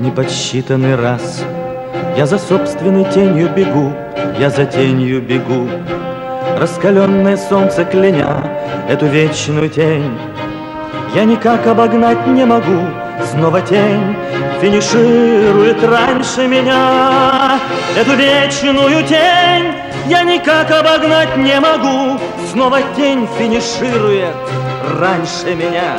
неподсчитанный раз я за собственной тенью бегу, я за тенью бегу, раскаленное солнце кляня эту вечную тень. Я никак обогнать не могу, снова тень финиширует раньше меня. Эту вечную тень я никак обогнать не могу, снова тень финиширует раньше меня.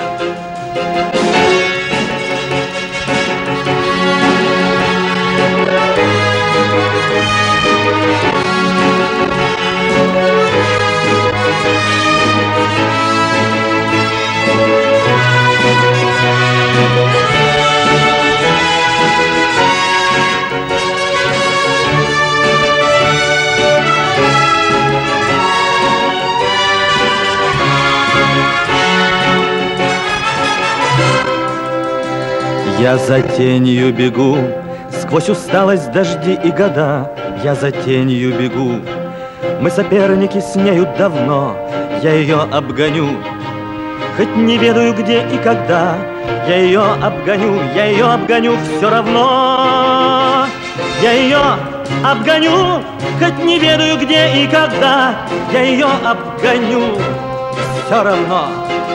Я за тенью бегу, сквозь усталость, дожди и года. Я за тенью бегу, мы соперники с нею давно. Я ее обгоню, хоть не ведаю где и когда. Я ее обгоню все равно. Я ее обгоню, хоть не ведаю где и когда. Я ее обгоню все равно.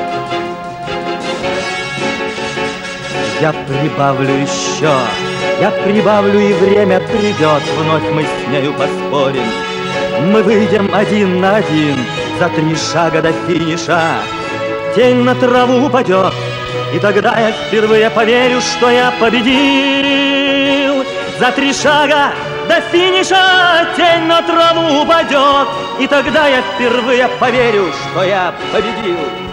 Я прибавлю еще, я прибавлю, и время придет, вновь мы с нею поспорим. Мы выйдем один на один, за 3 шага до финиша. Тень на траву упадет, и тогда я впервые поверю, что я победил. За 3 шага до финиша тень на траву упадет, и тогда я впервые поверю, что я победил.